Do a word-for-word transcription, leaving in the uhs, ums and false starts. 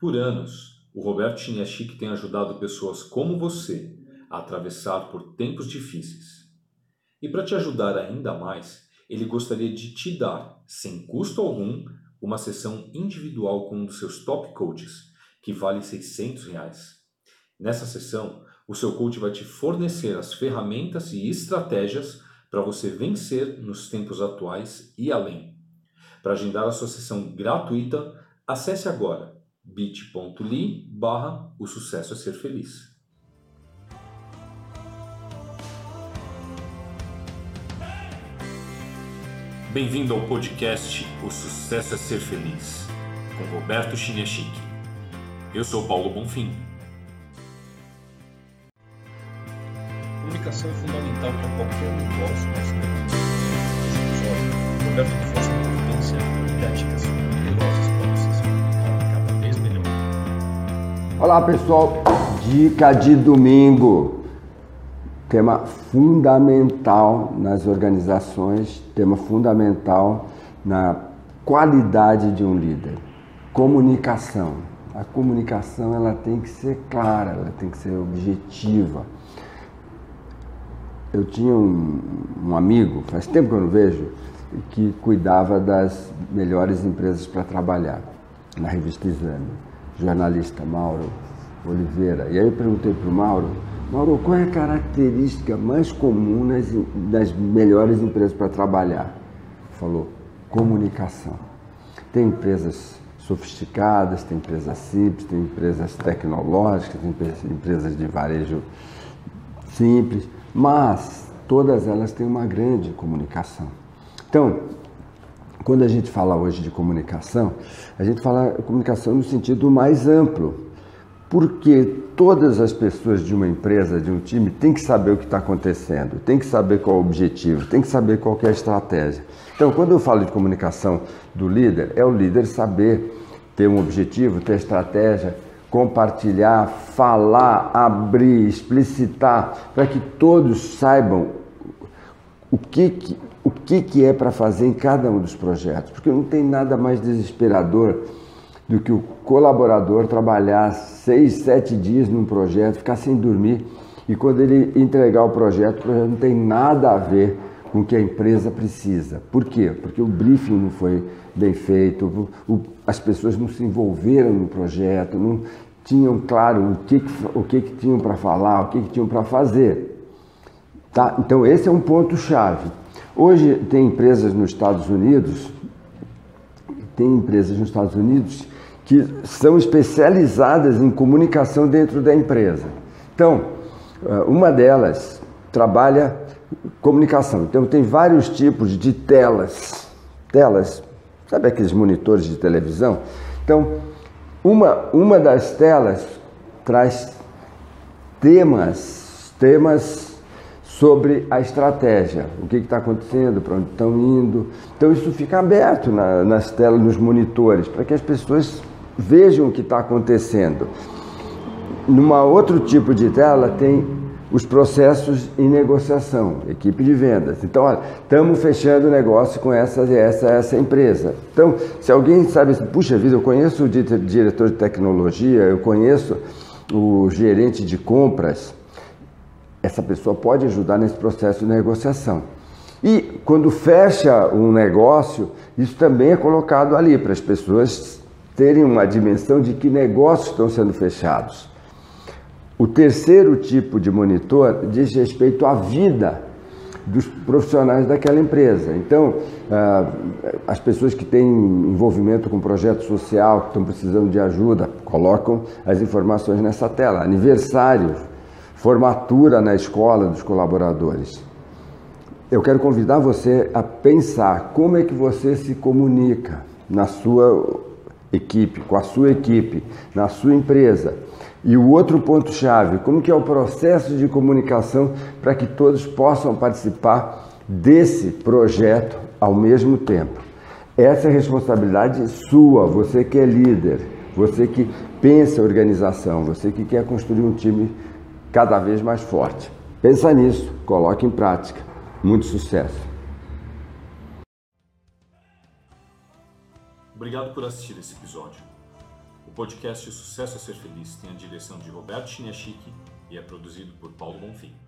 Por anos, o Roberto Chiniachik tem ajudado pessoas como você a atravessar por tempos difíceis. E para te ajudar ainda mais, ele gostaria de te dar, sem custo algum, uma sessão individual com um dos seus top coaches, que vale seiscentos reais. Nessa sessão, o seu coach vai te fornecer as ferramentas e estratégias para você vencer nos tempos atuais e além. Para agendar a sua sessão gratuita, acesse agora bit.ly barra o sucesso é ser feliz. Bem-vindo ao podcast O Sucesso é Ser Feliz, com Roberto Chiniachik. Eu sou Paulo Bonfim. Comunicação é fundamental para qualquer negócio. Nesse episódio, Roberto reforça a importância de táticas poderosas para você se comunicar cada vez melhor. Olá pessoal, dica de domingo. Tema fundamental nas organizações, tema fundamental na qualidade de um líder. Comunicação. A comunicação ela tem que ser clara, ela tem que ser objetiva. Eu tinha um, um amigo, faz tempo que eu não vejo, que cuidava das melhores empresas para trabalhar, na revista Exame, jornalista Mauro Oliveira. E aí eu perguntei para o Mauro, Mauro, qual é a característica mais comum nas, nas melhores empresas para trabalhar? Ele falou, comunicação. Tem empresas sofisticadas, tem empresas simples, tem empresas tecnológicas, tem empresas de varejo simples, mas todas elas têm uma grande comunicação. Então, quando a gente fala hoje de comunicação, a gente fala comunicação no sentido mais amplo, porque todas as pessoas de uma empresa, de um time, têm que saber o que está acontecendo, têm que saber qual é o objetivo, têm que saber qual que é a estratégia. Então, quando eu falo de comunicação do líder, é o líder saber ter um objetivo, ter estratégia, compartilhar, falar, abrir, explicitar, para que todos saibam o que, que, o que, que é para fazer em cada um dos projetos. Porque não tem nada mais desesperador do que o colaborador trabalhar seis, sete dias num projeto, ficar sem dormir, e quando ele entregar o projeto, o projeto não tem nada a ver com o que a empresa precisa. Por quê? Porque o briefing não foi bem feito, o, o, as pessoas não se envolveram no projeto, não tinham claro o que, o que, que tinham para falar, o que, que tinham para fazer. Tá? Então esse é um ponto-chave. Hoje tem empresas nos Estados Unidos, tem empresas nos Estados Unidos que são especializadas em comunicação dentro da empresa. Então, uma delas trabalha comunicação. Então, tem vários tipos de telas. Telas, sabe aqueles monitores de televisão? Então, uma, uma das telas traz temas, temas sobre a estratégia, o que está acontecendo, para onde estão indo. Então, isso fica aberto na, nas telas, nos monitores, para que as pessoas vejam o que está acontecendo. Numa outro tipo de tela tem os processos em negociação, equipe de vendas. Então, olha, estamos fechando o negócio com essa, essa, essa empresa. Então, se alguém sabe assim, puxa vida, eu conheço o diretor de tecnologia, eu conheço o gerente de compras, essa pessoa pode ajudar nesse processo de negociação. E quando fecha um negócio, isso também é colocado ali para as pessoas terem uma dimensão de que negócios estão sendo fechados. O terceiro tipo de monitor diz respeito à vida dos profissionais daquela empresa. Então, as pessoas que têm envolvimento com projeto social, que estão precisando de ajuda, colocam as informações nessa tela. Aniversário, formatura na escola dos colaboradores. Eu quero convidar você a pensar como é que você se comunica na sua equipe, com a sua equipe, na sua empresa. E o outro ponto-chave, como que é o processo de comunicação para que todos possam participar desse projeto ao mesmo tempo. Essa é a responsabilidade sua, você que é líder, você que pensa a organização, você que quer construir um time cada vez mais forte. Pensa nisso, coloque em prática. Muito sucesso. Obrigado por assistir esse episódio. O podcast O Sucesso é Ser Feliz tem a direção de Roberto Chiniachiki e é produzido por Paulo Bonfim.